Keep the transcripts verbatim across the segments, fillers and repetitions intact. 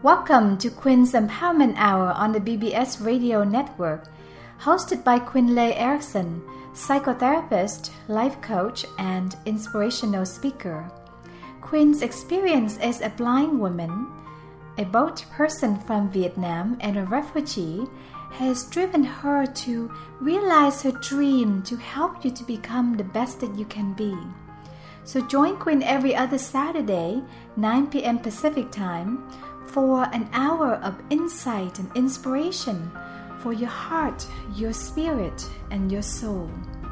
Welcome to Quinn's Empowerment Hour on the B B S Radio Network, hosted by Quinn-Lay Erickson, psychotherapist, life coach, and inspirational speaker. Quinn's experience as a blind woman, a boat person from Vietnam, and a refugee has driven her to realize her dream to help you to become the best that you can be. So join Quinn every other Saturday, nine p.m. Pacific Time, for an hour of insight and inspiration for your heart, your spirit, and your soul.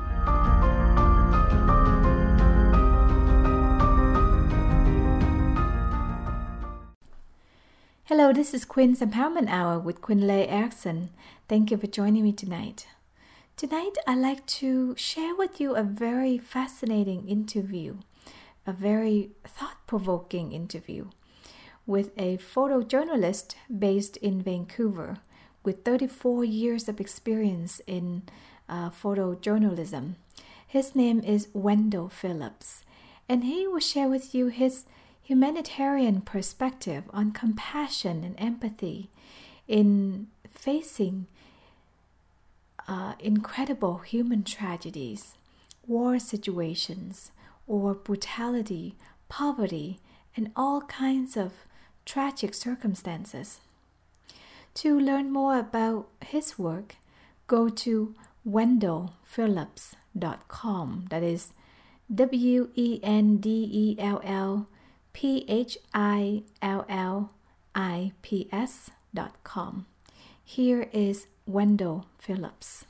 Hello, this is Quinn's Empowerment Hour with Quinn-Lay Erickson. Thank you for joining me tonight. Tonight, I'd like to share with you a very fascinating interview, a very thought-provoking interview with a photojournalist based in Vancouver with thirty-four years of experience in uh, photojournalism. His name is Wendell Phillips, and he will share with you his humanitarian perspective on compassion and empathy in facing uh, incredible human tragedies, war situations, or brutality, poverty, and all kinds of tragic circumstances. To learn more about his work, go to wendell phillips dot com. That is W E N D E L L P H I L L I P S dot com. Here is Wendell Phillips.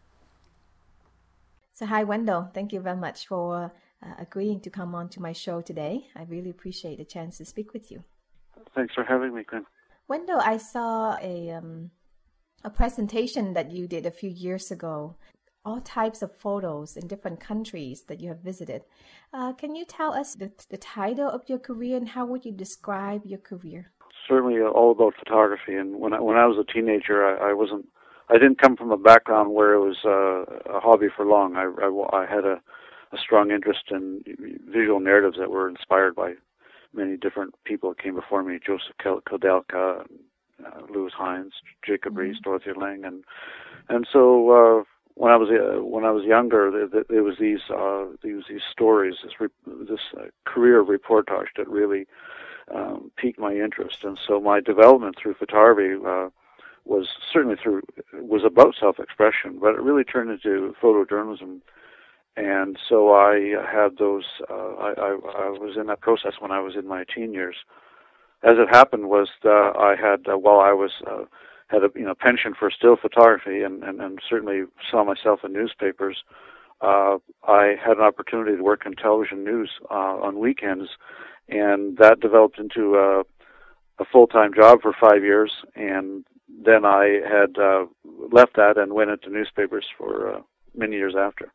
So hi, Wendell. Thank you very much for uh, agreeing to come on to my show today. I really appreciate the chance to speak with you. Thanks for having me, Quinn. Wendell, I saw a um, a presentation that you did a few years ago, all types of photos in different countries that you have visited. Uh, can you tell us the, the title of your career and how would you describe your career? Certainly all about photography. And when I, when I was a teenager, I, I wasn't, I didn't come from a background where it was uh, a hobby for long. I, I, I had a, a strong interest in visual narratives that were inspired by many different people that came before me: Joseph Koudelka, uh, Louis Hines, Jacob mm-hmm. Riis, Dorothy Lang, and and so uh, when I was uh, when I was younger, there, there was these uh, these these stories, this re- this uh, career of reportage that really um, piqued my interest, and so my development through photography uh, was certainly through was about self-expression, but it really turned into photojournalism. And so I had those, uh, I, I, I was in that process when I was in my teen years. As it happened was uh, I had, uh, while I was, uh, had a you know penchant for still photography and, and, and certainly saw myself in newspapers, uh, I had an opportunity to work in television news uh, on weekends, and that developed into a, a full-time job for five years, and then I had uh, left that and went into newspapers for uh, many years after.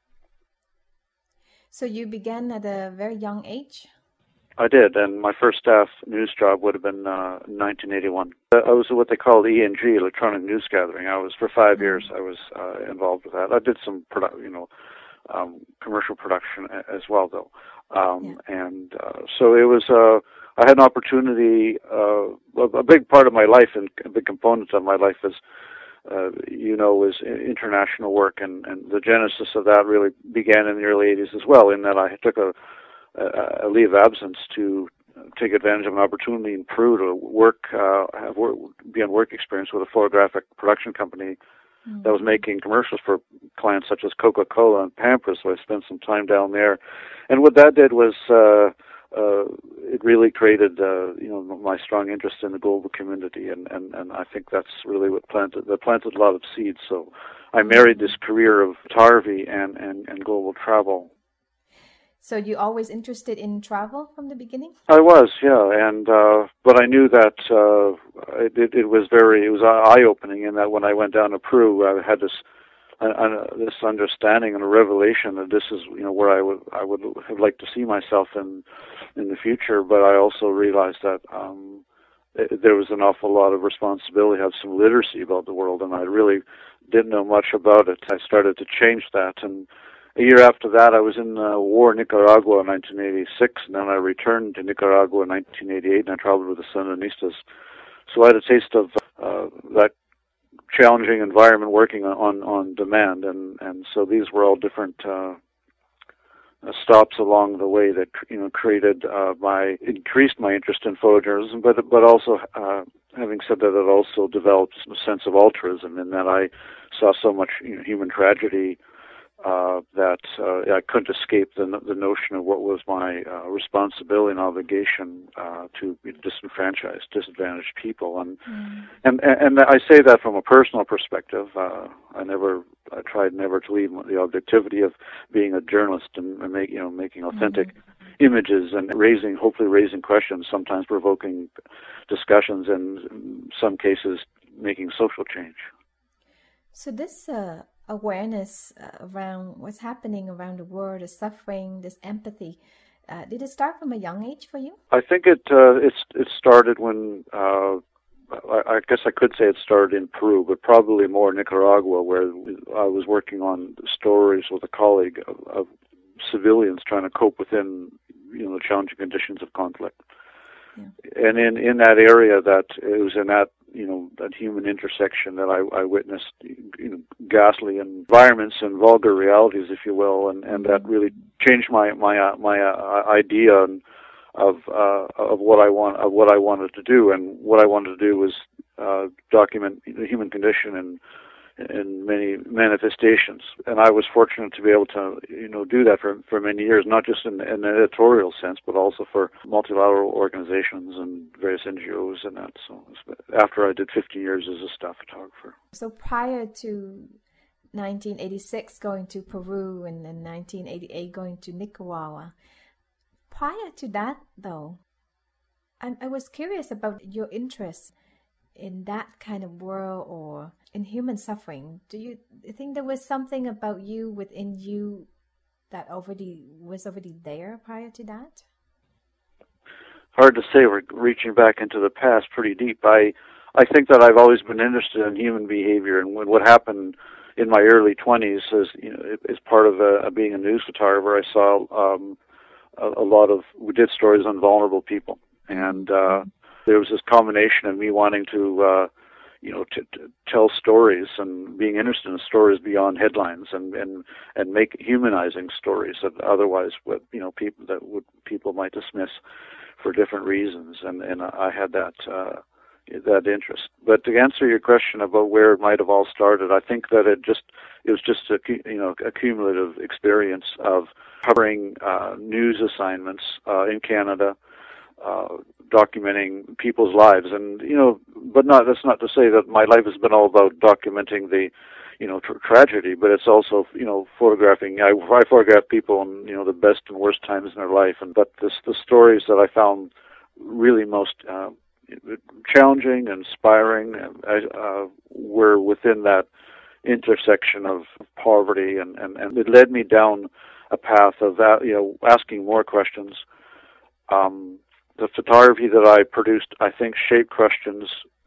So you began at a very young age? I did, and my first staff news job would have been uh, nineteen eighty-one. I was what they called E N G, Electronic News Gathering. I was, for five mm-hmm. years, I was uh, involved with that. I did some, produ- you know, um, commercial production as well, though. Um, yeah. And uh, so it was, uh, I had an opportunity, uh, a big part of my life and a big component of my life is Uh, you know, was international work, and, and the genesis of that really began in the early eighties as well, in that I took a, a, a leave of absence to take advantage of an opportunity in Peru to work, uh, have work, be on work experience with a photographic production company mm-hmm. that was making commercials for clients such as Coca-Cola and Pampers, so I spent some time down there. And what that did was uh, Uh, it really created, uh, you know, my strong interest in the global community, and, and, and I think that's really what planted that planted a lot of seeds. So I married this career of photography and, and, and global travel. So you always interested in travel from the beginning? I was, yeah, and uh, but I knew that uh, it, it, it was very it was eye-opening in that when I went down to Peru, I had this. Uh, this understanding and a revelation that this is, you know, where I would I would have liked to see myself in in the future. But I also realized that um, it, there was an awful lot of responsibility to have some literacy about the world, and I really didn't know much about it. I started to change that, and a year after that, I was in uh, war in Nicaragua in nineteen eighty-six, and then I returned to Nicaragua in nineteen eighty-eight, and I traveled with the Sandinistas. So I had a taste of uh, that challenging environment working on, on demand, and, and so these were all different uh, uh, stops along the way that you know created uh, my increased my interest in photojournalism, but but also uh, having said that, it also developed a sense of altruism in that I saw so much you know, human tragedy uh, that uh, I couldn't escape the the notion of what was my uh, responsibility and obligation uh, to disenfranchised, disadvantaged people, and mm. and and I say that from a personal perspective. Uh, I never, I tried never to leave the objectivity of being a journalist and, and make you know making authentic mm. images and raising, hopefully raising questions, sometimes provoking discussions, and in some cases making social change. So this. Uh... awareness uh, around what's happening around the world, the suffering, this empathy. Uh, did it start from a young age for you? I think it uh, it's it started when uh, I, I guess I could say it started in Peru, but probably more Nicaragua, where I was working on stories with a colleague of, of civilians trying to cope within you know the challenging conditions of conflict. Yeah. And in, in that area, that it was in that you know that human intersection that I, I witnessed you know ghastly environments and vulgar realities, if you will, and, and that really changed my my uh, my uh, idea of uh, of what I want of what I wanted to do, and what I wanted to do was uh, document the human condition and. in many manifestations, and I was fortunate to be able to, you know, do that for for many years, not just in, in an editorial sense, but also for multilateral organizations and various N G Os and that. So after I did fifteen years as a staff photographer. So prior to nineteen eighty-six going to Peru and then nineteen eighty-eight going to Nicaragua, prior to that though, I, I was curious about your interest in that kind of world or in human suffering. Do you think there was something about you within you that already was already there prior to that? Hard to say. We're reaching back into the past pretty deep. I I think that I've always been interested in human behavior, and when what happened in my early twenties as you know as part of a, being a news photographer, I saw um, a, a lot of we did stories on vulnerable people, and uh, there was this combination of me wanting to. Uh, you know, to, to tell stories and being interested in stories beyond headlines and, and, and make humanizing stories that otherwise would, you know, people that would, people might dismiss for different reasons. And, and I had that, uh, that interest. But to answer your question about where it might have all started, I think that it just, it was just a, you know, a cumulative experience of covering, uh, news assignments, uh, in Canada, uh, documenting people's lives, and you know, but not that's not to say that my life has been all about documenting the, you know, tra- tragedy, but it's also you know photographing. I, I photograph people in you know the best and worst times in their life, and but this the stories that I found really most uh, challenging, inspiring, uh, were within that intersection of poverty, and, and and it led me down a path of that you know asking more questions. Um, The photography that I produced, I think, shaped questions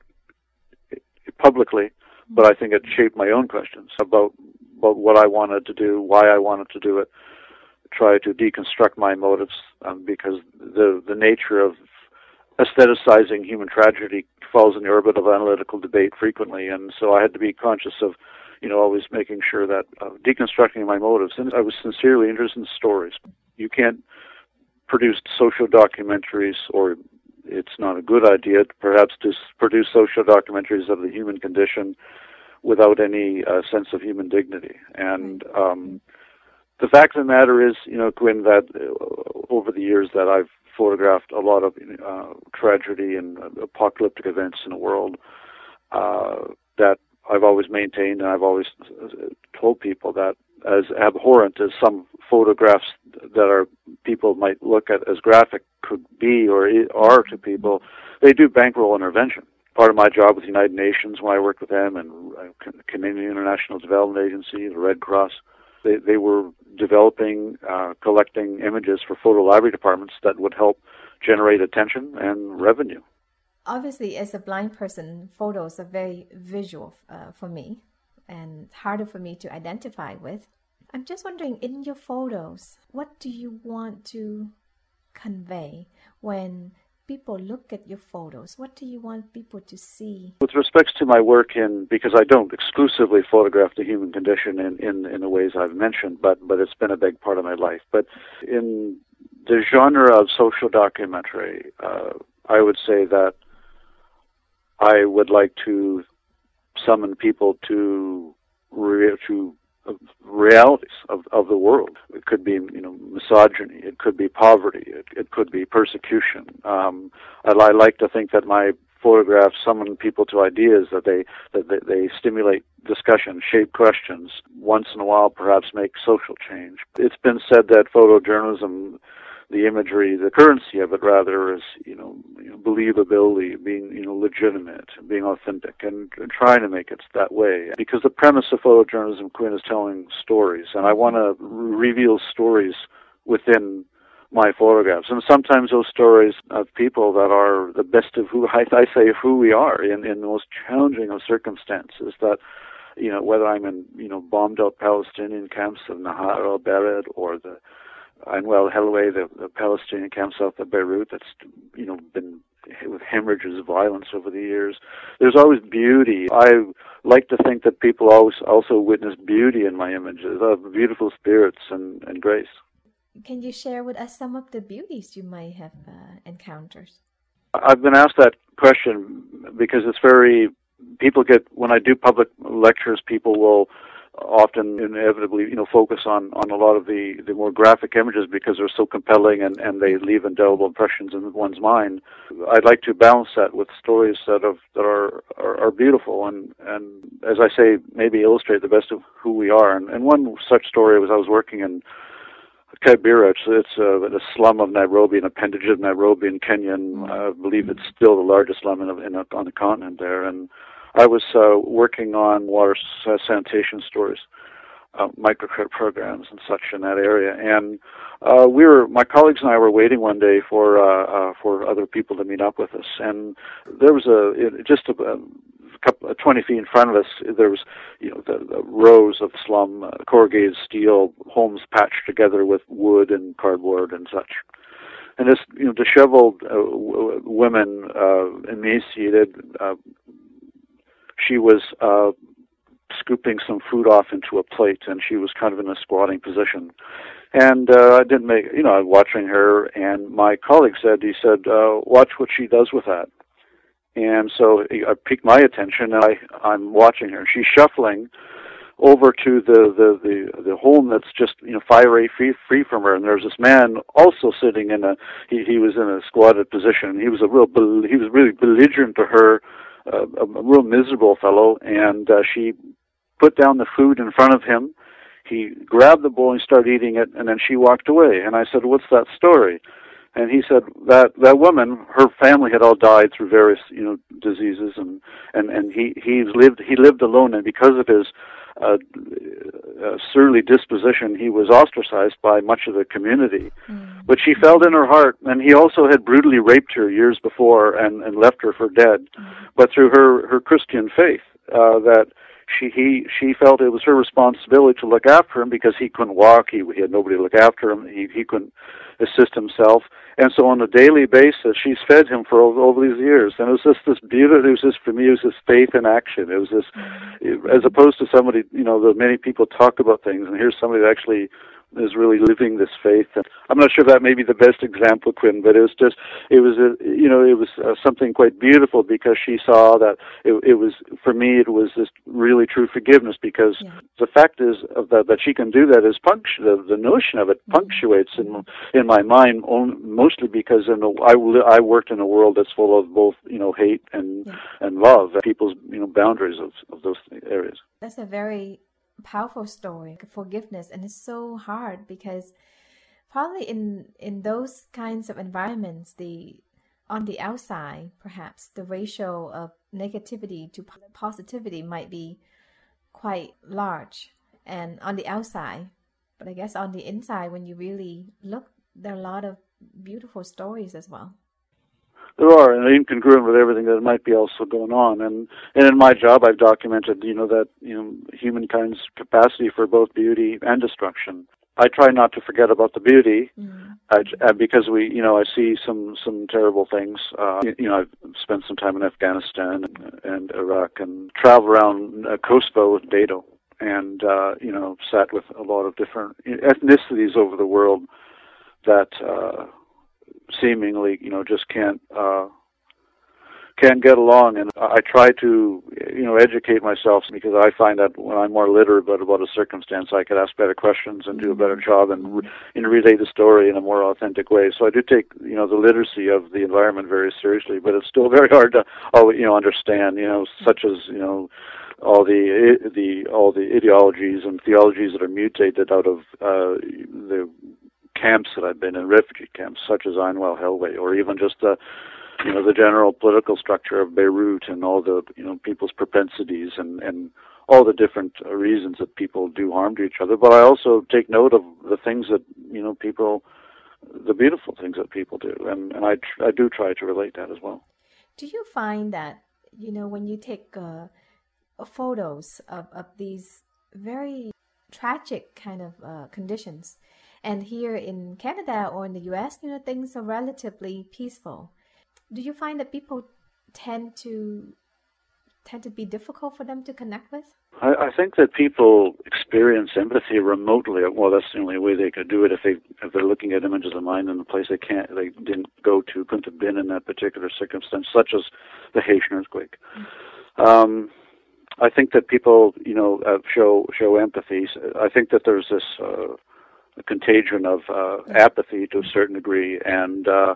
publicly, but I think it shaped my own questions about about what I wanted to do, why I wanted to do it, try to deconstruct my motives, um, because the the nature of aestheticizing human tragedy falls in the orbit of analytical debate frequently, and so I had to be conscious of, you know, always making sure that uh, deconstructing my motives. And I was sincerely interested in stories. You can't produced social documentaries, or it's not a good idea to perhaps to produce social documentaries of the human condition without any uh, sense of human dignity. And um, the fact of the matter is, you know, Gwyn, that uh, over the years that I've photographed a lot of uh, tragedy and apocalyptic events in the world, uh, that I've always maintained, and I've always told people that as abhorrent as some photographs that are people might look at as graphic could be or are to people, they do bankroll intervention. Part of my job with the United Nations, when I worked with them, and Canadian International Development Agency, the Red Cross, they, they were developing, uh, collecting images for photo library departments that would help generate attention and revenue. Obviously, as a blind person, photos are very visual uh, for me, and harder for me to identify with. I'm just wondering, in your photos, what do you want to convey when people look at your photos? What do you want people to see? With respect to my work in, because I don't exclusively photograph the human condition in, in, in the ways I've mentioned, but, but it's been a big part of my life. But in the genre of social documentary, uh, I would say that I would like to summon people to re- to uh, realities of, of the world. It could be, you know, misogyny. It could be poverty. It, it could be persecution. Um, I, I like to think that my photographs summon people to ideas, that they that they, they stimulate discussion, shape questions, once in a while perhaps make social change. It's been said that photojournalism, the imagery, the currency of it rather, is, you know, you know believability, being, you know, legitimate, being authentic, and, and trying to make it that way. Because the premise of photojournalism, Quinn, is telling stories, and I want to reveal stories within my photographs. And sometimes those stories of people that are the best of who, I, I say, who we are in, in the most challenging of circumstances, that, you know, whether I'm in, you know, bombed out Palestinian camps of Nahar al-Bared, or the Anwel Helway, the, the Palestinian camp south of Beirut, that's, you know, been with hemorrhages of violence over the years. There's always beauty. I like to think that people always also witness beauty in my images, of beautiful spirits and, and grace. Can you share with us some of the beauties you might have uh, encountered? I've been asked that question because it's very, people get, when I do public lectures, people will often inevitably, you know, focus on, on a lot of the, the more graphic images because they're so compelling and, and they leave indelible impressions in one's mind. I'd like to balance that with stories that, have, that are, are, are beautiful and, and, as I say, maybe illustrate the best of who we are. And, and one such story was I was working in Kibera. It's, it's uh, a slum of Nairobi, an appendage of Nairobi in Kenya, and I believe it's still the largest slum in, in a, on the continent there. And I was uh, working on water sanitation stories, uh, microcredit programs and such in that area. And uh, we were, my colleagues and I were waiting one day for uh, uh, for other people to meet up with us. And there was a it, just a, a couple, twenty feet in front of us, there was, you know, the, the rows of slum, uh, corrugated steel homes patched together with wood and cardboard and such. And this, you know, disheveled uh, w- women, uh, emaciated. Uh, she was uh, scooping some food off into a plate, and she was kind of in a squatting position. And uh, I didn't make, you know, I was watching her, and my colleague said, he said, uh, watch what she does with that. And so I piqued my attention, and I, I'm watching her. She's shuffling over to the, the, the, the home that's just, you know, fire rate free, free from her. And there's this man also sitting in a, he, he was in a squatted position. He was a real, he was really belligerent to her, uh, a, a real miserable fellow. And uh, she put down the food in front of him. He grabbed the bowl and started eating it, and then she walked away. And I said, what's that story? And he said that that woman, her family had all died through various, you know, diseases, and and and he he lived he lived alone, and because of his uh, uh, surly disposition, he was ostracized by much of the community. Mm. But she felt in her heart, and he also had brutally raped her years before and and left her for dead. Mm. But through her her Christian faith, uh, that. She he she felt it was her responsibility to look after him because he couldn't walk. He, he had nobody to look after him. He he couldn't assist himself. And so on a daily basis, she's fed him for over, over these years. And it was just this beauty. It was just, for me, it was this faith in action. It was this, it, as opposed to somebody, you know, that many people talk about things, and here's somebody that actually is really living this faith. And I'm not sure if that may be the best example, Quinn, but it was just, it was, a, you know, it was uh, something quite beautiful because she saw that it, it was, for me, it was this really true forgiveness because yeah. the fact is of that, that she can do that is punctu- the, the notion of it punctuates mm-hmm. in in my mind only, mostly because in the, I, I worked in a world that's full of both, you know, hate and yeah. and love, people's, you know, boundaries of, of those areas. That's a very powerful story, forgiveness, and it's so hard because probably in in those kinds of environments, the on the outside, perhaps the ratio of negativity to positivity might be quite large, and on the outside, but I guess on the inside, when you really look, there are a lot of beautiful stories as well. There are, and incongruent with everything that might be also going on. And, and in my job, I've documented, you know, that, you know, humankind's capacity for both beauty and destruction. I try not to forget about the beauty, Mm. I, uh, because we, you know, I see some some terrible things. Uh, you, you know, I've spent some time in Afghanistan and, and Iraq, and traveled around uh, Kosovo with Dado, and uh, you know, sat with a lot of different ethnicities over the world that uh, seemingly, you know, just can't. Uh, can't get along, and I try to, you know, educate myself, because I find that when I'm more literate about, about a circumstance, I could ask better questions and do a better job and, re- and relay the story in a more authentic way. So I do take, you know, the literacy of the environment very seriously, but it's still very hard to, oh, you know, understand, you know, such as, you know, all the the all the ideologies and theologies that are mutated out of uh, the camps that I've been in, refugee camps, such as Einwell, Helway, or even just the you know, the general political structure of Beirut and all the, you know, people's propensities and, and all the different uh, reasons that people do harm to each other. But I also take note of the things that, you know, people, the beautiful things that people do. And, and I, tr- I do try to relate that as well. Do you find that, you know, when you take uh, photos of, of these very tragic kind of uh, conditions, and here in Canada or in the U S, you know, things are relatively peaceful. Do you find that people tend to tend to be difficult for them to connect with? I, I think that people experience empathy remotely. Well, that's the only way they could do it. If they if they're looking at images of mine in a place they can't, they didn't go to, couldn't have been in that particular circumstance, such as the Haitian earthquake. Mm-hmm. Um, I think that people, you know, uh, show show empathy. I think that there's this uh, contagion of uh, apathy to a certain degree, and. Uh,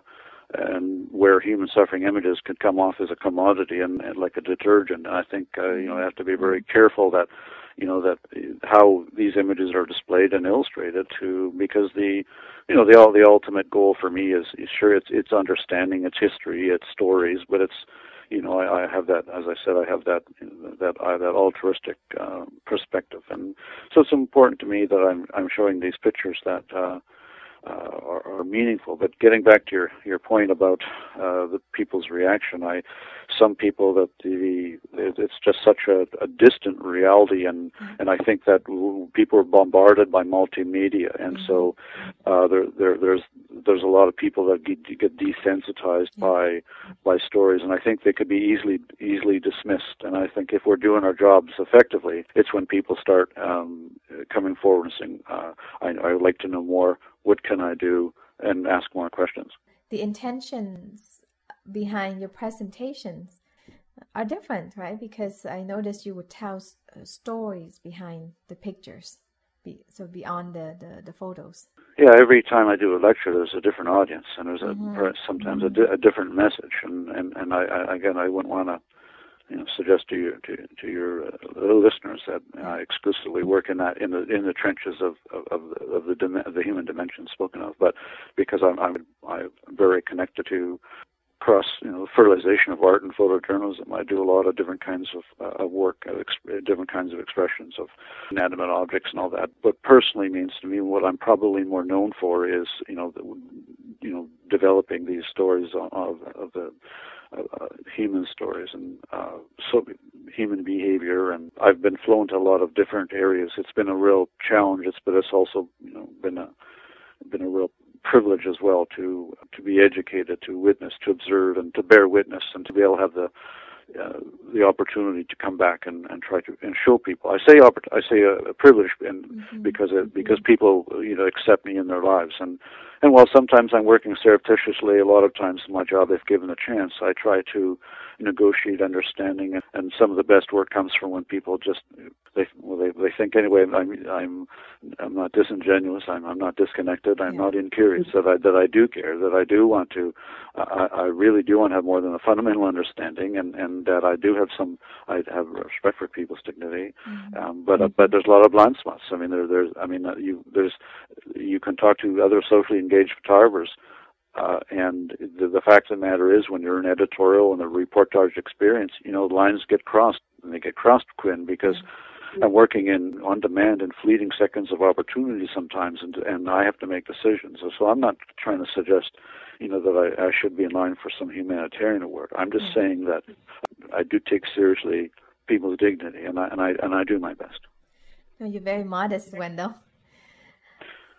and where human suffering images could come off as a commodity and, and like a detergent. And I think, uh, you know, I have to be very careful that, you know, that how these images are displayed and illustrated to, because the, you know, the the ultimate goal for me is, is sure, it's it's understanding its history, its stories, but it's, you know, I, I have that, as I said, I have that that uh, that altruistic uh, perspective, and so it's important to me that I'm I'm showing these pictures that. Uh, Uh, are, are meaningful. But getting back to your, your point about uh, the people's reaction, I some people that the it's just such a, a distant reality, and, and I think that people are bombarded by multimedia, and mm-hmm. so uh, there, there there's there's a lot of people that get, get desensitized yeah. by by stories, and I think they could be easily easily dismissed. And I think if we're doing our jobs effectively, it's when people start um, coming forward and saying, uh, I, "I would like to know more. What can I do?" and ask more questions. The intentions behind your presentations are different, right? Because I noticed you would tell uh, stories behind the pictures, be, so beyond the, the, the photos. Yeah, every time I do a lecture, there's a different audience, and there's a mm-hmm. sometimes mm-hmm. a, di- a different message. And, and, and I, I again, I wouldn't want to you know, suggest to your to, to your uh, listeners that I exclusively work in that in the in the trenches of of, of the of the, dim- the human dimension spoken of, but because I'm I'm, I'm very connected to cross you know fertilization of art and photojournalism. I do a lot of different kinds of uh, of work, uh, ex- different kinds of expressions of inanimate objects and all that. But personally means to me what I'm probably more known for is you know the, you know developing these stories of of the Uh, human stories and uh, so human behavior, and I've been flown to a lot of different areas. It's been a real challenge. It's but it's also you know been a been a real privilege as well to to be educated, to witness, to observe, and to bear witness, and to be able to have the uh, the opportunity to come back and, and try to and show people. I say oppor- I say a, a privilege, and mm-hmm. because it, because people you know accept me in their lives, and and while sometimes I'm working surreptitiously, a lot of times in my job, if given a chance, I try to negotiate understanding, and, and some of the best work comes from when people just they well they they think anyway. I'm I'm I'm not disingenuous. I'm I'm not disconnected. I'm yeah. not incurious. That I that I do care. That I do want to. I, I really do want to have more than a fundamental understanding, and, and that I do have some. I have respect for people's dignity, mm-hmm. um, but mm-hmm. but there's a lot of blind spots. I mean, there there's I mean uh, you there's you can talk to other socially engaged photographers. Uh, and the, the fact of the matter is, when you're an editorial and a reportage experience, you know, lines get crossed, and they get crossed, Quinn, because mm-hmm. I'm working in on demand and fleeting seconds of opportunity sometimes, and and I have to make decisions. So I'm not trying to suggest, you know, that I, I should be in line for some humanitarian award. I'm just mm-hmm. saying that I do take seriously people's dignity, and I and I and I do my best. No, you're very modest, Wendell.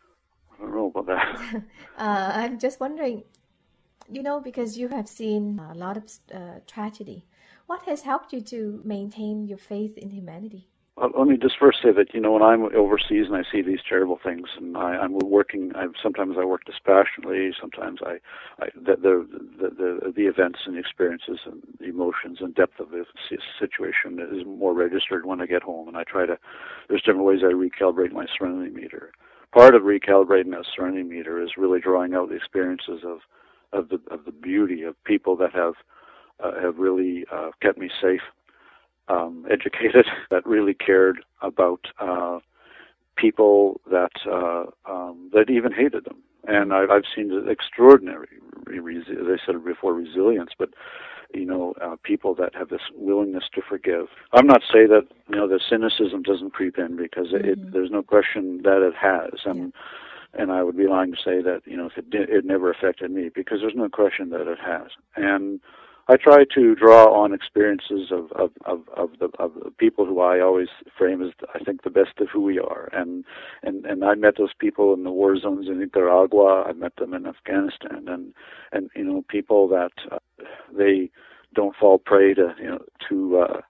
I don't know about that. uh, I'm just wondering, you know, because you have seen a lot of uh, tragedy, what has helped you to maintain your faith in humanity? Uh, let me just first say that, you know, when I'm overseas and I see these terrible things, and I, I'm working, I, sometimes I work dispassionately, sometimes I, I the, the, the, the, the events and experiences and the emotions and depth of the situation is more registered when I get home, and I try to, there's different ways I recalibrate my serenity meter. Part of recalibrating that serenity meter is really drawing out the experiences of, of the of the beauty of people that have uh, have really uh, kept me safe. Um, educated, that really cared about uh, people that uh, um, that even hated them. And I, I've seen extraordinary, as I said before, resilience, but, you know, uh, people that have this willingness to forgive. I'm not saying that, you know, the cynicism doesn't creep in, because mm-hmm. it, there's no question that it has. And yeah. and I would be lying to say that, you know, if it did, it never affected me, because there's no question that it has. And I try to draw on experiences of, of, of, of, the, of the people who I always frame as, I think, the best of who we are. And, and, and I met those people in the war zones in Nicaragua. I met them in Afghanistan. And, and you know, people that uh, they don't fall prey to, you know, to uh,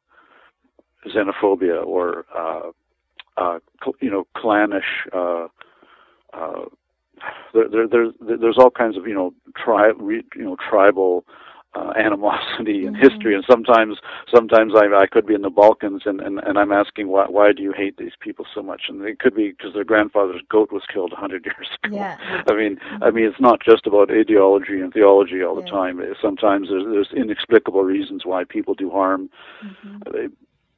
xenophobia or, uh, uh, cl- you know, clannish, uh, uh, there, there, there's, there's all kinds of, you know, tri- re, you know, tribal Uh, animosity in mm-hmm. history, and sometimes sometimes I, I could be in the Balkans, and, and, and I'm asking why why do you hate these people so much? And it could be because their grandfather's goat was killed a hundred years ago. Yeah. I mean, mm-hmm. I mean, it's not just about ideology and theology all the yes. time. Sometimes there's, there's inexplicable reasons why people do harm. Mm-hmm. They,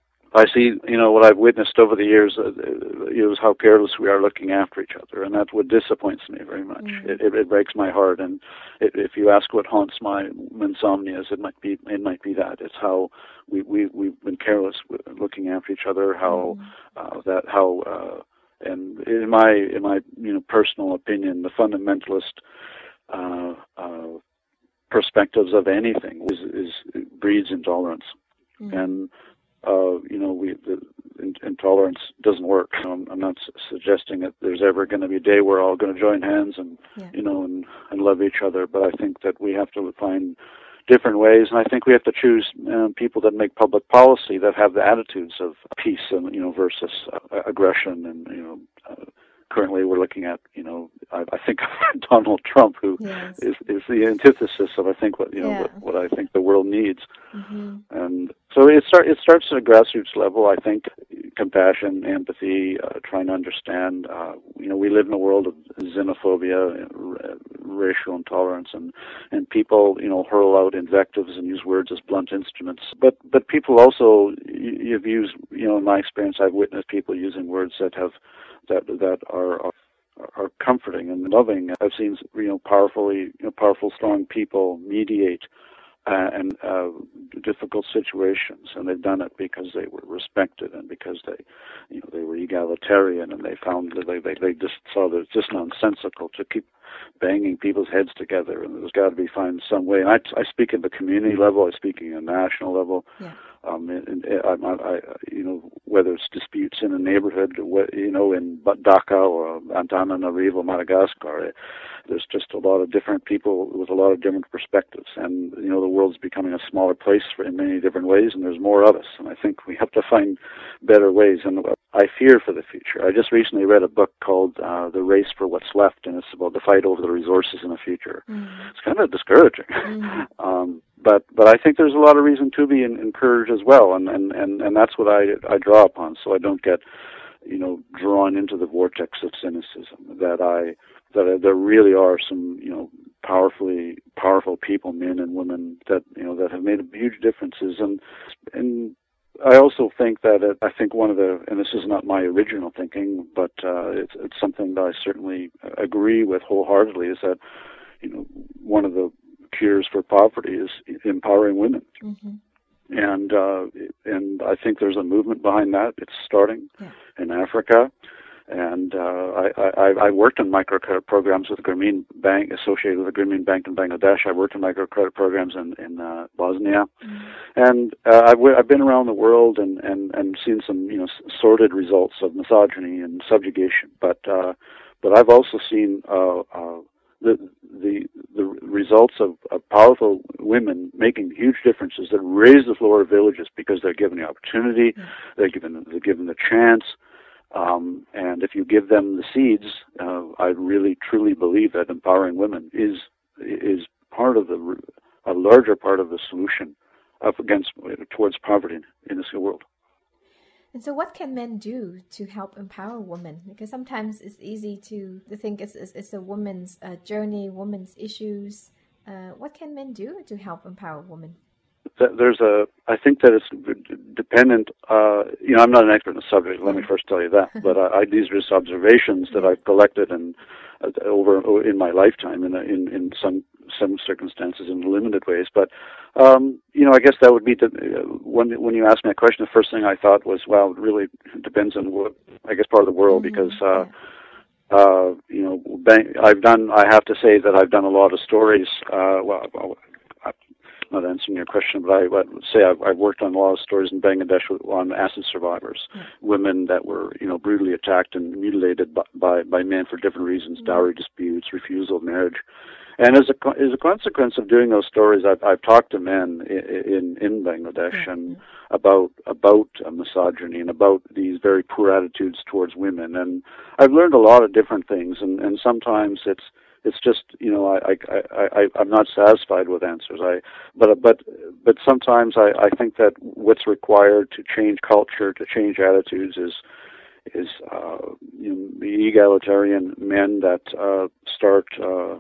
I see, you know, what I've witnessed over the years uh, is how careless we are looking after each other, and that's what disappoints me very much. Mm-hmm. It, it, it breaks my heart, and it, if you ask what haunts my insomnias, it might be it might be that. It's how we we we've been careless with looking after each other. How mm-hmm. uh, that how uh, and in my in my you know personal opinion, the fundamentalist uh, uh, perspectives of anything is, is breeds intolerance, mm-hmm. and Uh, you know, we the in, intolerance doesn't work. Um, I'm not su- suggesting that there's ever going to be a day we're all going to join hands and yeah. you know and, and love each other. But I think that we have to find different ways, and I think we have to choose um, people that make public policy that have the attitudes of peace and you know versus uh, aggression. And you know, uh, currently we're looking at you know I, I think Donald Trump, who yes. is is the antithesis of I think what you know yeah. what, what I think the world needs. Mm-hmm. And so it start it starts at a grassroots level. I think compassion, empathy, uh, trying to understand. Uh, you know, we live in a world of xenophobia, r- racial intolerance, and and people you know hurl out invectives and use words as blunt instruments. But but people also you've used you know in my experience I've witnessed people using words that have that that are. are are comforting and loving. I've seen you know powerfully you know powerful strong people mediate uh, and uh, difficult situations, and they've done it because they were respected and because they you know they were egalitarian, and they found that they they, they just saw that it's just nonsensical to keep banging people's heads together, and there's got to be find some way. And I, I speak at the community level, I speak at a national level. Yeah. Um, and, and I, I, you know, whether it's disputes in a neighborhood, you know, in Dhaka or Antananarivo, Madagascar, there's just a lot of different people with a lot of different perspectives. And, you know, the world's becoming a smaller place for, in many different ways, and there's more of us. And I think we have to find better ways. And I fear for the future. I just recently read a book called uh, The Race for What's Left, and it's about the fight over the resources in the future. Mm-hmm. It's kind of discouraging. Mm-hmm. um, But but I think there's a lot of reason to be encouraged as well, and, and, and, and that's what I I draw upon, so I don't get, you know, drawn into the vortex of cynicism. That I that I, there really are some you know powerfully powerful people, men and women that you know that have made huge differences, and and I also think that it, I think one of the and this is not my original thinking, but uh, it's it's something that I certainly agree with wholeheartedly, is that you know one of the cures for poverty is empowering women. Mm-hmm. And uh, and I think there's a movement behind that. It's starting yeah. in Africa. And uh, I, I, I worked in microcredit programs with the Grameen Bank, associated with the Grameen Bank in Bangladesh. I worked in microcredit programs in, in uh, Bosnia. Mm-hmm. And uh, I've, I've been around the world and, and, and seen some, you know, sordid results of misogyny and subjugation. But uh, but I've also seen uh, uh, the the the results of, of powerful women making huge differences that raise the floor of villages because they're given the opportunity, mm. they're given they're given the chance, um, and if you give them the seeds, uh, I really truly believe that empowering women is is part of the a larger part of the solution of against towards poverty in this world. And so what can men do to help empower women? Because sometimes it's easy to, to think it's, it's, it's a woman's uh, journey, women's issues. Uh, what can men do to help empower women? There's a, I think that it's dependent, uh, you know, I'm not an expert in the subject, let me first tell you that, but I, I, these are just observations that I've collected and uh, over in my lifetime in, in, in some some circumstances in limited ways. But, um, you know, I guess that would be, the, uh, when when you asked me that question, the first thing I thought was, well, it really depends on what, I guess, part of the world, mm-hmm. because, uh, yeah. uh, you know, bang, I've done, I have to say that I've done a lot of stories, uh, well, I'm not answering your question, but I would say I've, I've worked on a lot of stories in Bangladesh on acid survivors, yeah. women that were, you know, brutally attacked and mutilated by, by, by men for different reasons, mm-hmm. dowry disputes, refusal of marriage. And as a as a consequence of doing those stories, I've I've talked to men in in, in Bangladesh mm-hmm. and about about uh, misogyny and about these very poor attitudes towards women, and I've learned a lot of different things. And, and sometimes it's it's just you know I I, I I'm not satisfied with answers. I but but but sometimes I, I think that what's required to change culture, to change attitudes, is is uh, you know, the egalitarian men that uh, start. Uh,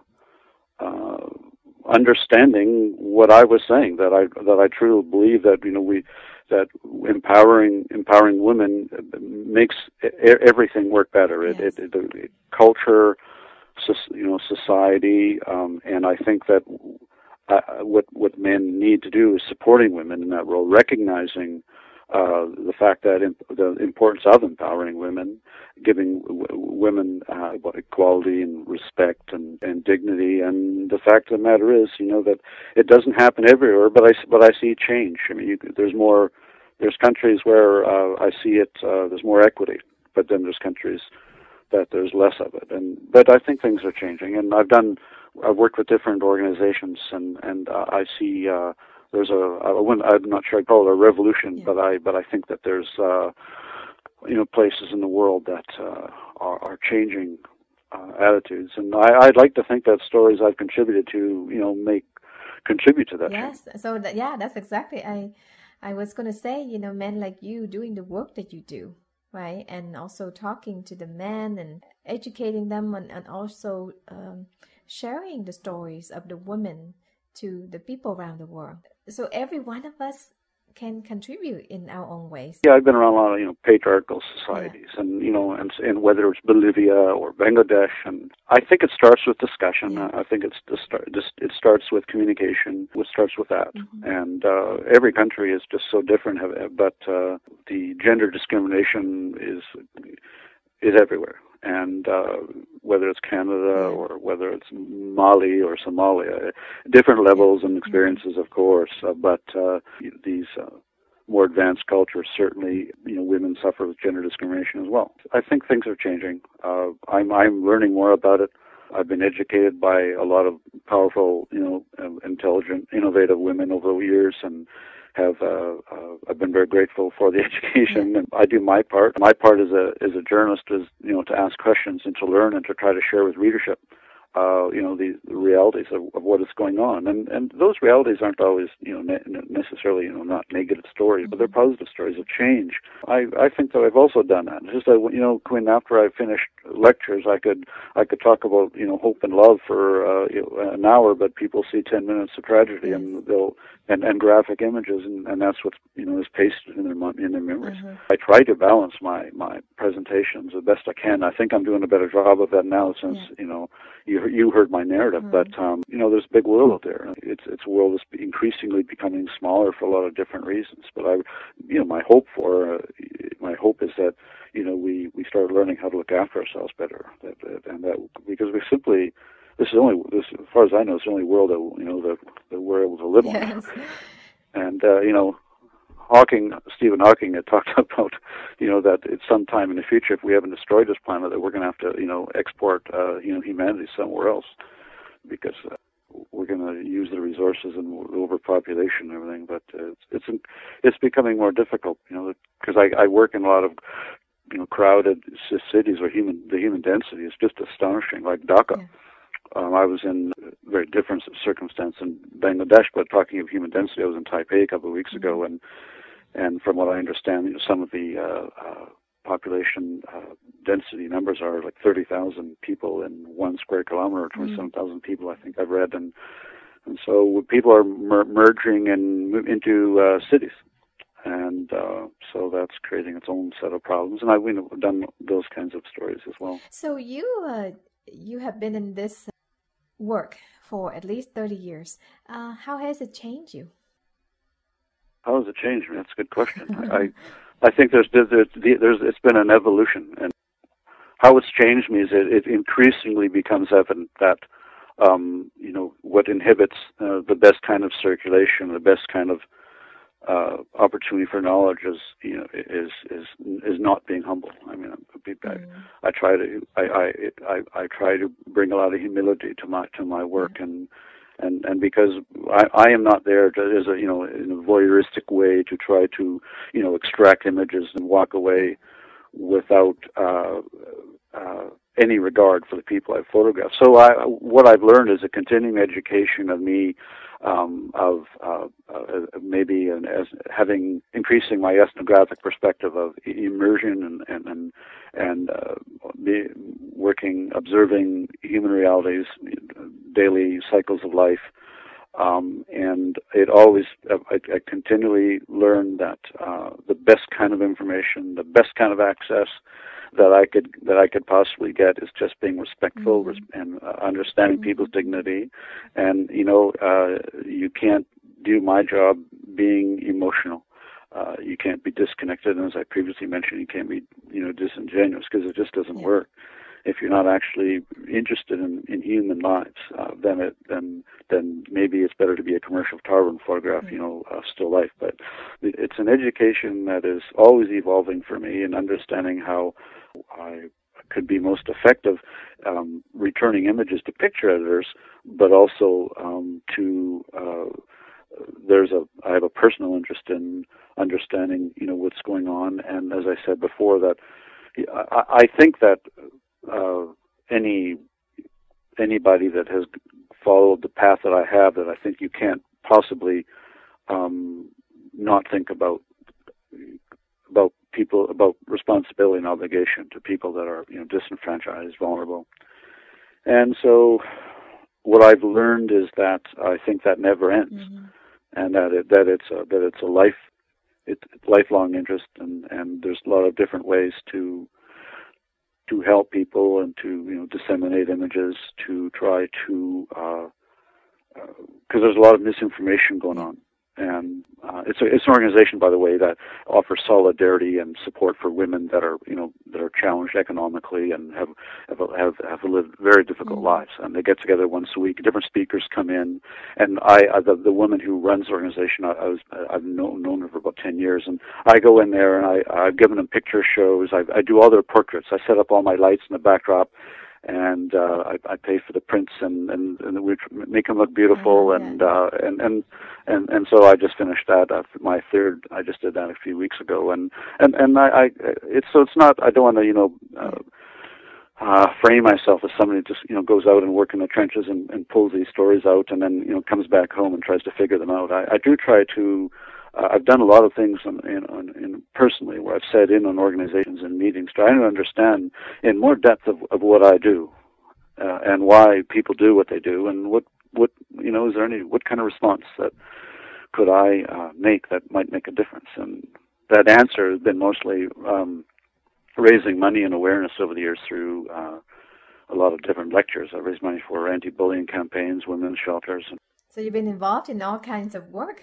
Uh, understanding what I was saying, that I that I truly believe that you know we that empowering empowering women makes everything work better. Yes. It, it, it, it culture, you know, society, um, and I think that uh, what what men need to do is supporting women in that role, recognizing uh, the fact that imp- the importance of empowering women, giving w- women uh, equality and respect and, and dignity, and the fact of the matter is, you know, that it doesn't happen everywhere, but I but I see change. I mean, you, there's more. There's countries where uh, I see it. Uh, there's more equity, but then there's countries that there's less of it. And but I think things are changing, and I've done. I've worked with different organizations, and and uh, I see. Uh, There's a, a I'm not sure I'd call it a revolution, yeah. but I but I think that there's uh, you know places in the world that uh, are, are changing uh, attitudes, and I, I'd like to think that stories I've contributed to you know make contribute to that. Yes, change. so that, yeah, that's exactly I I was going to say you know men like you doing the work that you do, right, and also talking to the men and educating them, and, and also um, sharing the stories of the women to the people around the world. So every one of us can contribute in our own ways. Yeah, I've been around a lot of, you know, patriarchal societies, yeah. and, you know, and, and whether it's Bolivia or Bangladesh, and I think it starts with discussion. Yeah. I think it's the start, just, it starts with communication. It starts with that. Mm-hmm. And uh, every country is just so different, but uh, the gender discrimination is is everywhere. And uh, whether it's Canada or whether it's Mali or Somalia, different levels and experiences, of course. Uh, but uh, these uh, more advanced cultures, certainly, you know, women suffer with gender discrimination as well. I think things are changing. Uh, I'm I'm learning more about it. I've been educated by a lot of powerful, you know, intelligent, innovative women over the years, and have uh, uh, I've been very grateful for the education, and I do my part. My part as a as a journalist is you know to ask questions and to learn and to try to share with readership, uh, you know the, the realities of, of what is going on, and and those realities aren't always you know ne- necessarily you know not negative stories, but they're positive stories of change. I I think that I've also done that. It's just that you know Quinn, after I finished lectures, I could I could talk about you know hope and love for uh, you know, an hour, but people see ten minutes of tragedy, and they'll and, and graphic images, and, and that's what you know is pasted in their in their memories. Mm-hmm. I try to balance my my presentations the best I can. I think I'm doing a better job of that now since yeah. you know you you heard my narrative, mm-hmm. but um, you know there's a big world out there. It's it's a world that's increasingly becoming smaller for a lot of different reasons. But I, you know, my hope for uh, my hope is that you know we, we start learning how to look after ourselves better, that, that, and that because we simply. This is only, this, as far as I know, it's the only world that you know that, that we're able to live yes. on. And uh, you know, Hawking, Stephen Hawking had talked about, you know, that at some time in the future, if we haven't destroyed this planet, that we're going to have to, you know, export, uh, you know, humanity somewhere else, because uh, we're going to use the resources and the overpopulation and everything. But uh, it's it's it's becoming more difficult, you know, because I, I work in a lot of, you know, crowded cities where human the human density is just astonishing, like Dhaka. Yeah. Um, I was in a very different circumstance in Bangladesh, but talking of human density, I was in Taipei a couple of weeks ago, and and from what I understand, you know, some of the uh, uh, population uh, density numbers are like thirty thousand people in one square kilometer, or twenty-seven thousand people, I think I've read, and and so people are mer- merging and move into uh, cities, and uh, so that's creating its own set of problems, and I've you know, done those kinds of stories as well. So you uh, you have been in this work for at least thirty years. Uh, how has it changed you? How has it changed me? That's a good question. I, I think there's, there's, there's, it's been an evolution, and how it's changed me is it, it increasingly becomes evident that, um, you know, what inhibits uh, the best kind of circulation, the best kind of uh, opportunity for knowledge is, you know, is is is not being humble. I mean, I, mm. I try to, I, I, I, I try to bring a lot of humility to my to my work, mm. and. And and because I, I am not there to, as a you know in a voyeuristic way to try to you know extract images and walk away without uh, uh, any regard for the people I've photographed. So I, what I've learned is a continuing education of me, um, of uh, uh, maybe an, as having increasing my ethnographic perspective of immersion and and and, and uh, be working, observing human realities, daily cycles of life, um, and it always I, I continually learn that uh, the best kind of information, the best kind of access that I could that I could possibly get is just being respectful mm-hmm. and uh, understanding mm-hmm. people's dignity, and you know uh, you can't do my job being emotional. Uh, you can't be disconnected, and as I previously mentioned, you can't be you know disingenuous, because it just doesn't yeah. work. If you're not actually interested in, in human lives, uh, then it then then maybe it's better to be a commercial photographer and photograph, you know, uh, still life. But it's an education that is always evolving for me, and understanding how I could be most effective um, returning images to picture editors, but also um, to uh, there's a I have a personal interest in understanding, you know, what's going on, and as I said before, that I, I think that. Uh, any anybody that has followed the path that I have, that I think you can't possibly um, not think about about people, about responsibility and obligation to people that are you know disenfranchised, vulnerable. And so, what I've learned is that I think that never ends, mm-hmm. and that it, that it's a, that it's a life it's lifelong interest, and, and there's a lot of different ways to. to help people and to you know disseminate images, to try to because uh, uh, there's a lot of misinformation going on, and uh, it's a, it's an organization, by the way, that offers solidarity and support for women that are you know that are challenged economically and have have have, have lived very difficult mm-hmm. lives, and they get together once a week. Different speakers come in, and I, I the, the woman who runs the organization, I, I was I've known, known her for about ten years, and I go in there and I I've given them picture shows. I, I do all their portraits. I set up all my lights in the backdrop. And uh, I, I pay for the prints, and, and, and we make them look beautiful, oh, yeah. and, uh, and and and and so I just finished that. Uh, my third, I just did that a few weeks ago, and and and I, I it's so it's not. I don't want to you know uh, uh, frame myself as somebody who just you know goes out and works in the trenches and, and pulls these stories out, and then you know comes back home and tries to figure them out. I, I do try to. Uh, I've done a lot of things in, in, in personally where I've sat in on organizations and meetings trying to understand in more depth of, of what I do uh, and why people do what they do, and what, what you know is there any what kind of response that could I uh, make that might make a difference. And that answer has been mostly um, raising money and awareness over the years through uh, a lot of different lectures. I raised money for anti-bullying campaigns, women's shelters. So you've been involved in all kinds of work.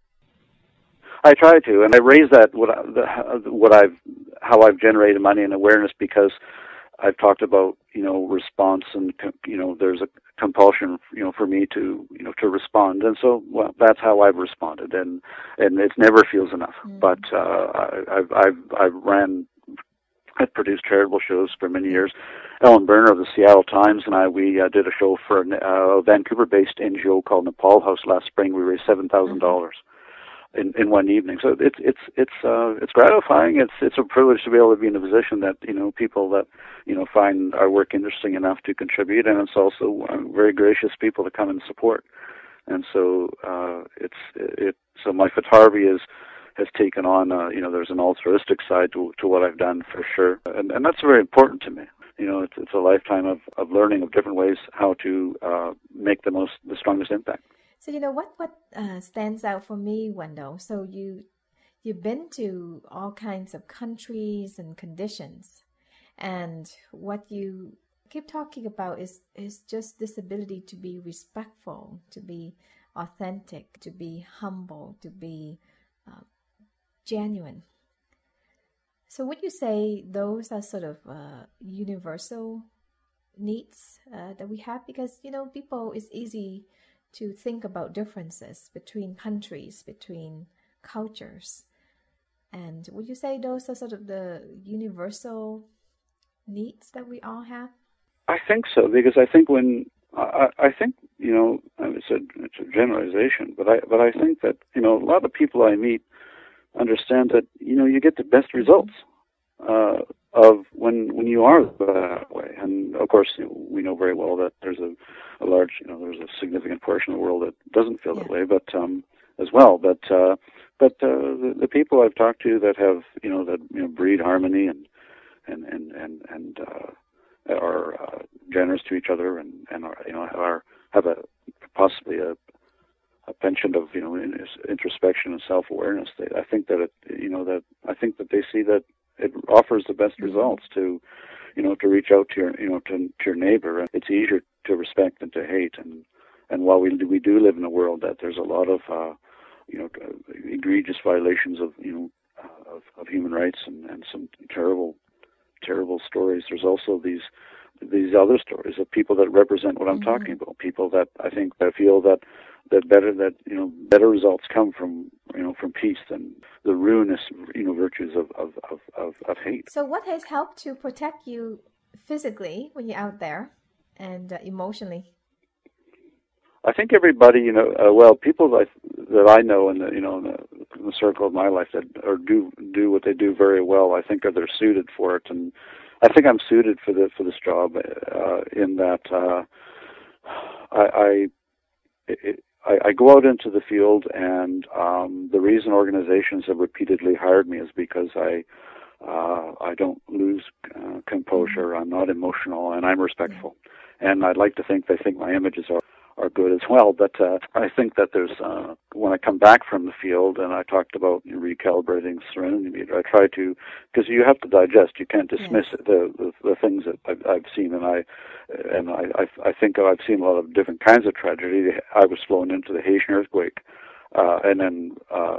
I try to, and I raise that what I, the, what I've how I've generated money and awareness, because I've talked about you know response, and you know there's a compulsion, you know, for me to, you know, to respond. And so, well, that's how I've responded, and and it never feels enough. Mm. But uh, I, I've I've I've ran, I've produced charitable shows for many years. Ellen Berner of the Seattle Times and I, we uh, did a show for a uh, Vancouver-based N G O called Nepal House last spring. We raised seven thousand dollars. In, in one evening, so it's it's it's uh, it's gratifying. It's it's a privilege to be able to be in a position that, you know, people that, you know, find our work interesting enough to contribute, and it's also uh, very gracious people to come and support. And so uh, it's it so my photography is has taken on uh, you know, there's an altruistic side to to what I've done for sure, and and that's very important to me. You know, it's it's a lifetime of, of learning of different ways how to uh, make the most the strongest impact. So, you know, what, what uh, stands out for me, Wendell, so you, you've been to all kinds of countries and conditions, and what you keep talking about is, is just this ability to be respectful, to be authentic, to be humble, to be uh, genuine. So would you say those are sort of uh, universal needs uh, that we have? Because, you know, people, it's easy to think about differences between countries, between cultures. And would you say those are sort of the universal needs that we all have? I think so, because I think when, I, I think, you know, it's a, it's a generalization, but I, but I think that, you know, a lot of people I meet understand that, you know, you get the best results uh, of when when you are that way. And of course, you know, we know very well that there's a, a large, you know, there's a significant portion of the world that doesn't feel yeah. that way, but um, as well. But uh, but uh, the, the people I've talked to that have, you know, that, you know, breed harmony and and and and and uh, are uh, generous to each other and and are, you know, are have a possibly a a penchant of, you know, introspection and self-awareness. They, I think that it, you know, that I think that they see that it offers the best results to, you know, to reach out to your, you know, to, to your neighbor. And it's easier to respect than to hate. And and while we do, we do live in a world that there's a lot of, uh, you know, egregious violations of, you know, uh, of, of human rights and, and some terrible, terrible stories, there's also these these other stories of people that represent what I'm mm-hmm. talking about. People that I think that feel that that better that you know better results come from, you know, from peace than the ruinous, you know, virtues of of, of, of, of hate. So what has helped to protect you physically when you're out there and uh, emotionally? I think everybody, you know, uh, well, people that I, that I know in the, you know, in the, in the circle of my life that or do do what they do very well, I think are they're suited for it, and I think I'm suited for the for this job uh, in that uh, I. I it, I, I go out into the field, and um, the reason organizations have repeatedly hired me is because I uh, I don't lose uh, composure. I'm not emotional, and I'm respectful. And I'd like to think they think my images are, are good as well. But uh, I think that there's uh, when I come back from the field, and I talked about recalibrating Serenity Meter, I try to, because you have to digest. You can't dismiss yes. the, the the things that I've, I've seen, and I. And I, I, I think I've seen a lot of different kinds of tragedy. I was flown into the Haitian earthquake, uh, and then uh,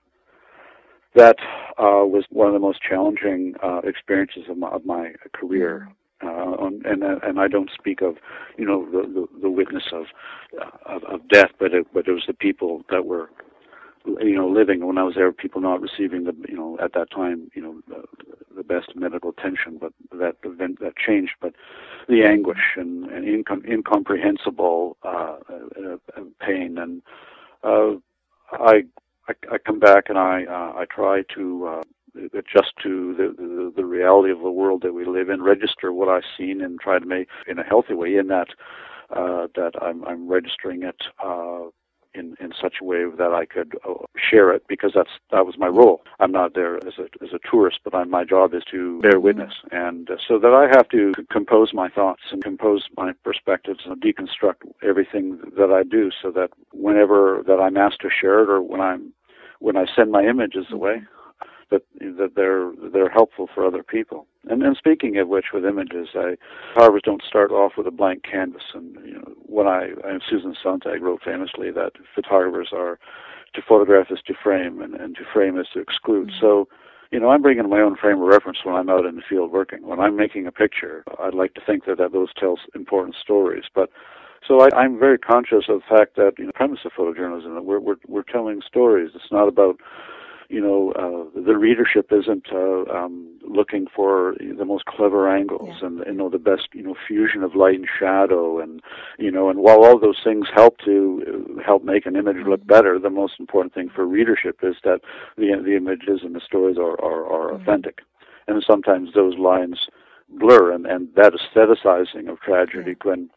that uh, was one of the most challenging uh, experiences of my, of my career. Uh, and and I don't speak of, you know, the the, the witness of, of of death, but it, but it was the people that were, you know, living when I was there. People not receiving the, you know, at that time, you know, the, the best medical attention, but that event that changed. But the anguish and, and incom- incomprehensible uh, uh, pain, and uh, I, I I come back and I uh, I try to uh, adjust to the, the the reality of the world that we live in, register what I've seen, and try to make in a healthy way. In that uh, that I'm I'm registering it. Uh, In, in such a way that I could uh, share it, because that's that was my role. I'm not there as a as a tourist, but I'm, my job is to bear witness, and uh, so that I have to c- compose my thoughts and compose my perspectives and deconstruct everything that I do, so that whenever that I'm asked to share it, or when I'm when I send my images away, that that they're they're helpful for other people. And and speaking of which, with images, I photographers don't start off with a blank canvas. And you know, when I, I Susan Sontag wrote famously that photographers are to photograph is to frame, and, and to frame is to exclude. Mm-hmm. So, you know, I'm bringing my own frame of reference when I'm out in the field working. When I'm making a picture, I'd like to think that, that those tell important stories. But So I, I'm very conscious of the fact that, you know, the premise of photojournalism, that we're, we're, we're telling stories. It's not about, you know, uh, the readership isn't uh, um, looking for the most clever angles yeah. and, you know, the best, you know, fusion of light and shadow, and, you know, and while all those things help to help make an image look better, the most important thing for readership is that the the images and the stories are, are, are mm-hmm. authentic. And sometimes those lines blur, and, and that aestheticizing of tragedy, yeah. when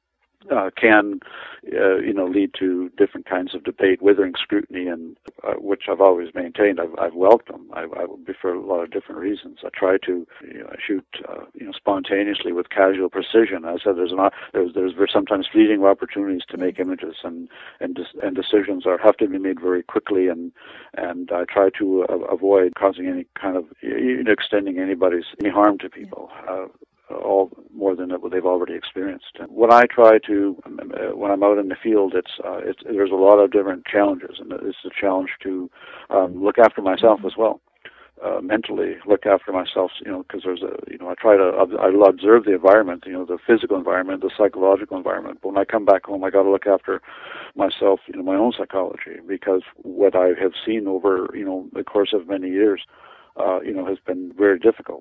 Uh, can, uh, you know, lead to different kinds of debate, withering scrutiny, and uh, which I've always maintained. I've, I've welcomed. I, I for a lot of different reasons. I try to, you know, shoot, uh, you know, spontaneously with casual precision. I said there's not there's there's sometimes fleeting opportunities to make images, and and and decisions are have to be made very quickly, and and I try to uh, avoid causing any kind of, you know, extending anybody's any harm to people. Uh, all more than they've already experienced. And when I try to, uh, when I'm out in the field, it's, uh, it's there's a lot of different challenges, and it's a challenge to um, look after myself as well, uh, mentally look after myself. You know, because there's a, you know, I try to I observe the environment, you know, the physical environment, the psychological environment. But when I come back home, I got to look after myself, you know, my own psychology, because what I have seen over, you know, the course of many years, uh, you know, has been very difficult.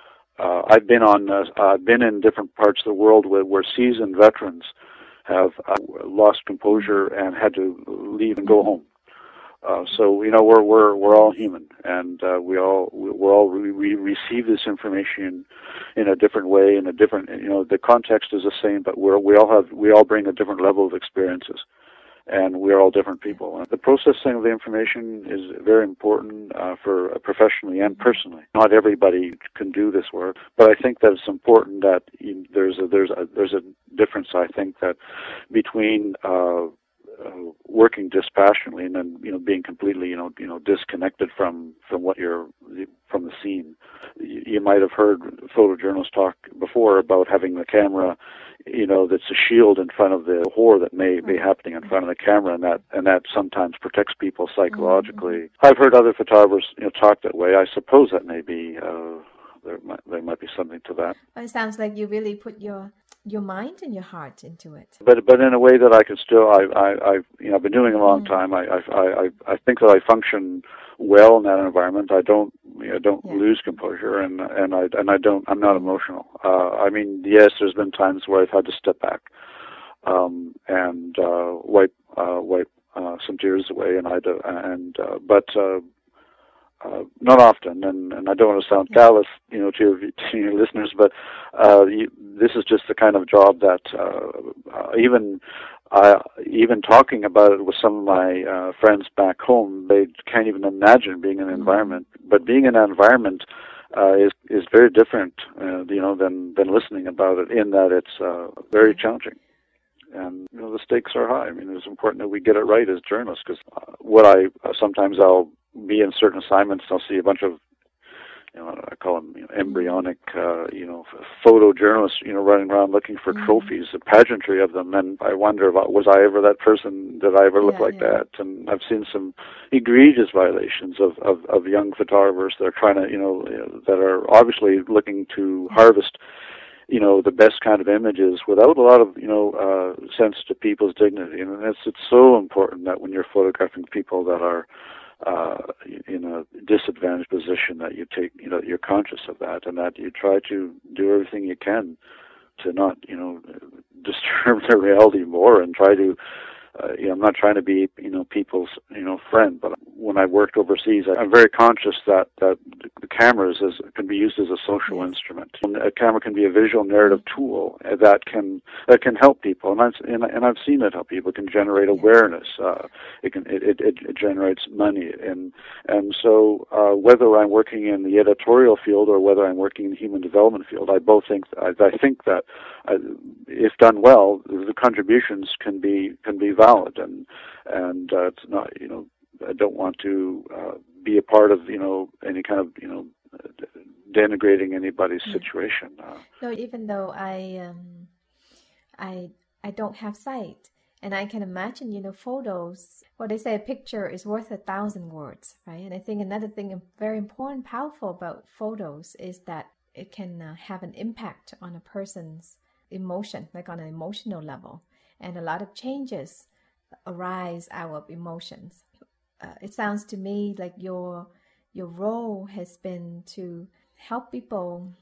Uh, I've been on. Uh, I've been in different parts of the world where, where seasoned veterans have uh, lost composure and had to leave and go home. Uh, so you know, we're we're we're all human, and uh, we all we're all we, we receive this information in a different way, in a different. You know, the context is the same, but we're we all have we all bring a different level of experiences. And we're all different people. And the processing of the information is very important uh, for uh, professionally and personally. Not everybody can do this work, but I think that it's important that you, there's a, there's a, there's a difference. I think that between uh, uh, working dispassionately and then, you know, being completely, you know, you know, disconnected from from what you're from the scene. You, you might have heard photojournalists talk before about having the camera, you know, that's a shield in front of the horror that may be happening in front of the camera, and that and that sometimes protects people psychologically. Mm-hmm. I've heard other photographers, you know, talk that way. I suppose that may be uh, there might there might be something to that. It sounds like you really put your your mind and your heart into it. But but in a way that I can still I I I've, you know, I've been doing a long mm-hmm. time. I I I I think that I function well in that environment. I don't you know, don't yeah. lose composure, and and I and I don't I'm not emotional. Uh, I mean, yes, there's been times where I've had to step back um, and uh, wipe uh, wipe uh, some tears away, and I do, and uh, but uh, uh, not often. And, and I don't want to sound callous, you know, to your, to your listeners, but uh, you, this is just the kind of job that uh, uh, even. Uh, even talking about it with some of my uh, friends back home, they can't even imagine being in an environment. But being in an environment uh, is is very different, uh, you know, than than listening about it. In that it's uh, very challenging, and you know the stakes are high. I mean, it's important that we get it right as journalists. Because uh, what I uh, sometimes I'll be in certain assignments, I'll see a bunch of, you know, I call them, you know, embryonic, uh, you know, photojournalists, you know, running around looking for mm-hmm. trophies, the pageantry of them, and I wonder about, was I ever that person? Did I ever look yeah, like yeah. that? And I've seen some egregious violations of, of, of young photographers that are trying to, you know, that are obviously looking to harvest, you know, the best kind of images without a lot of, you know, uh, sense to people's dignity. And it's it's so important that when you're photographing people that are Uh, in a disadvantaged position, that you take, you know, you're conscious of that, and that you try to do everything you can to not, you know, disturb their reality more, and try to, uh, you know, I'm not trying to be, you know, people's, you know, friend, but when I worked overseas, I'm very conscious that, that the cameras is, can be used as a social yes. instrument. And a camera can be a visual narrative tool that can that can help people, and I've and, and I've seen it help people. It can generate awareness. Uh, it can it, it, it generates money, and and so uh, whether I'm working in the editorial field or whether I'm working in the human development field, I both think I, I think that uh, if done well, the contributions can be can be valid, and and uh, it's not, you know, I don't want to uh, be a part of, you know, any kind of, you know, denigrating anybody's mm. situation. Uh, no, even though I um, I I don't have sight, and I can imagine, you know, photos. What they say, a picture is worth a thousand words, right? And I think another thing very important, powerful about photos is that it can uh, have an impact on a person's emotion, like on an emotional level. and a lot of changes arise out of emotions. Uh, it sounds to me like your your role has been to help people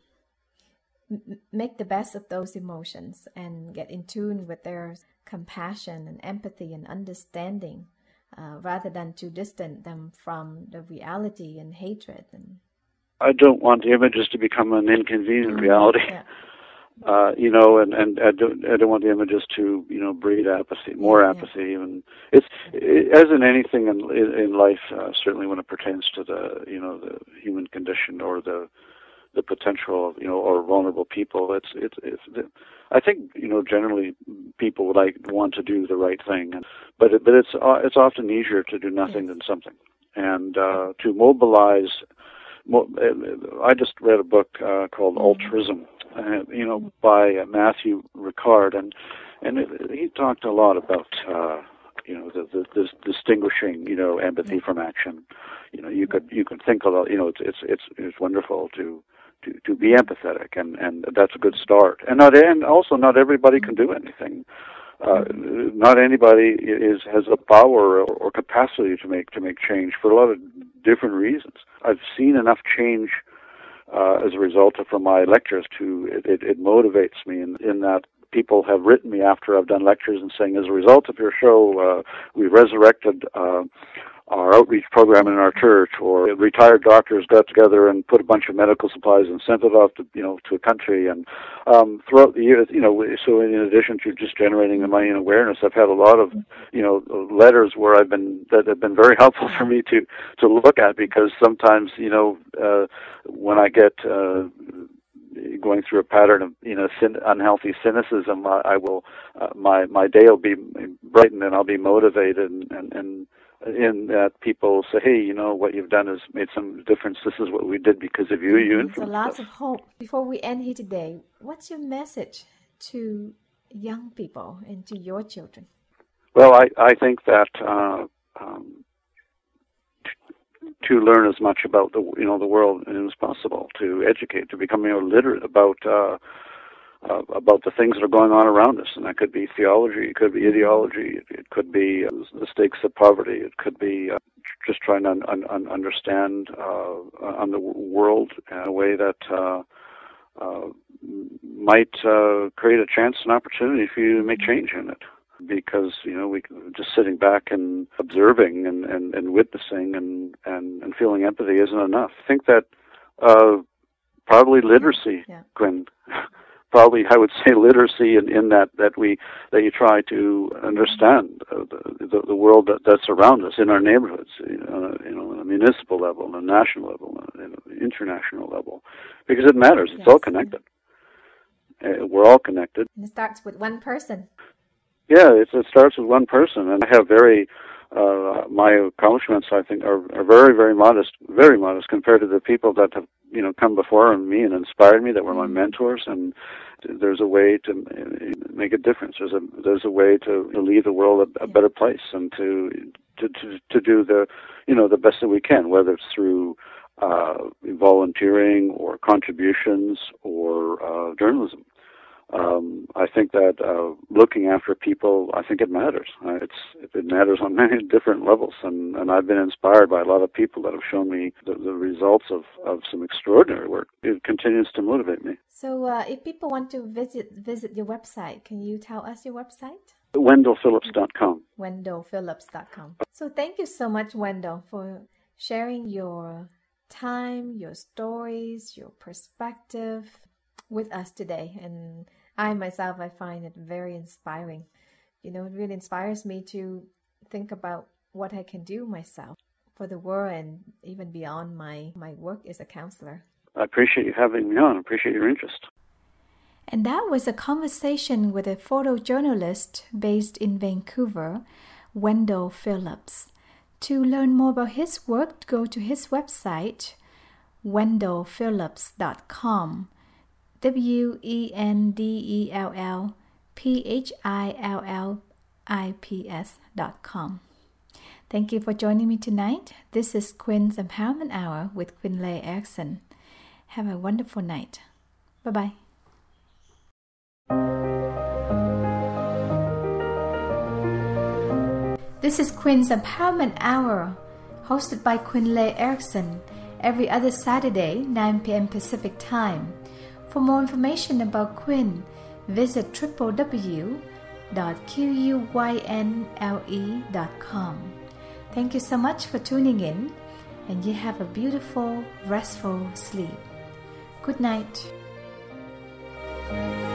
m- make the best of those emotions and get in tune with their compassion and empathy and understanding, uh, rather than to distance them from the reality and hatred. And I don't want the images to become an inconvenient mm-hmm. reality. Yeah. Uh, you know, and, and I don't I don't want the images to, you know, breed apathy, more yeah, apathy. Yeah. Even it's it, as in anything in in, in life, uh, certainly when it pertains to the you know the human condition or the the potential of, you know, or vulnerable people. It's it's it's. I think, you know, generally people would like want to do the right thing, but it, but it's uh, it's often easier to do nothing yes. than something, and uh, to mobilize. I just read a book uh, called mm-hmm. Altruism, uh, you know, by uh, Matthew Ricard, and and it, he talked a lot about uh, you know the, the, the distinguishing, you know, empathy mm-hmm. from action. You know, you could you could think a lot. You know, it's it's it's, it's wonderful to, to, to be empathetic, and, and that's a good start. And not and also not everybody can do anything. Uh, not anybody is has the power or, or capacity to make to make change for a lot of different reasons. I've seen enough change uh, as a result of from my lectures to it, it, it motivates me in, in that people have written me after I've done lectures and saying, as a result of your show, uh, we resurrected uh, our outreach program in our church, or retired doctors got together and put a bunch of medical supplies and sent it off to, you know, to a country. And um, throughout the year, you know, so in addition to just generating the money and awareness, I've had a lot of, you know, letters where I've been, that have been very helpful for me to, to look at, because sometimes, you know, uh, when I get, uh, going through a pattern of, you know, sin, unhealthy cynicism, I, I will, uh, my, my day will be brightened and I'll be motivated, and, and, and in that people say, hey, you know, what you've done has made some difference. This is what we did because of you. You influenced us. So lots of hope. Before we end here today, what's your message to young people and to your children? Well, I, I think that uh, um, t- to learn as much about the, you know, the world as possible, to educate, to become, you know, literate about uh, Uh, about the things that are going on around us, and that could be theology, it could be ideology, it, it could be uh, the stakes of poverty, it could be uh, just trying to un- un- understand uh, on the world in a way that uh, uh, might uh, create a chance and opportunity for you to make change in it. Because, you know, we just sitting back and observing and, and, and witnessing and, and, and feeling empathy isn't enough. I think that uh, probably literacy, yeah. Gwen. Probably, I would say literacy in, in that, that we that you try to understand uh, the, the the world that, that's around us in our neighborhoods, you know, you know, on a municipal level, on a national level, on an international level, because it matters. It's yes. all connected. Uh, we're all connected. And it starts with one person. Yeah, it, it starts with one person, and I have very. Uh, my accomplishments, I think, are, are very, very modest, very modest compared to the people that have, you know, come before me and inspired me, that were my mentors. And there's a way to make a difference. There's a there's a way to, to leave the world a, a better place, and to, to to to do the, you know, the best that we can, whether it's through uh, volunteering or contributions or uh, journalism. Um, I think that uh, looking after people, I think it matters. Uh, it's it matters on many different levels, and, and I've been inspired by a lot of people that have shown me the, the results of, of some extraordinary work. It continues to motivate me. So, uh, if people want to visit visit your website, can you tell us your website? Wendell Phillips dot com. Wendell Phillips dot com. So, thank you so much, Wendell, for sharing your time, your stories, your perspective with us today. And I myself, I find it very inspiring. You know, it really inspires me to think about what I can do myself for the world and even beyond my, my work as a counselor. I appreciate you having me on. I appreciate your interest. And that was a conversation with a photojournalist based in Vancouver, Wendell Phillips. To learn more about his work, go to his website, wendell phillips dot com. W E N D E L L P H I L L I P S dot com. Thank you for joining me tonight. This is Quinn's Empowerment Hour with Quinlay Erickson. Have a wonderful night. Bye-bye. This is Quinn's Empowerment Hour, hosted by Quinn Lay Erickson, every other Saturday, nine p.m. Pacific Time. For more information about Quinn, visit w w w dot quinle dot com. Thank you so much for tuning in, and you have a beautiful, restful sleep. Good night.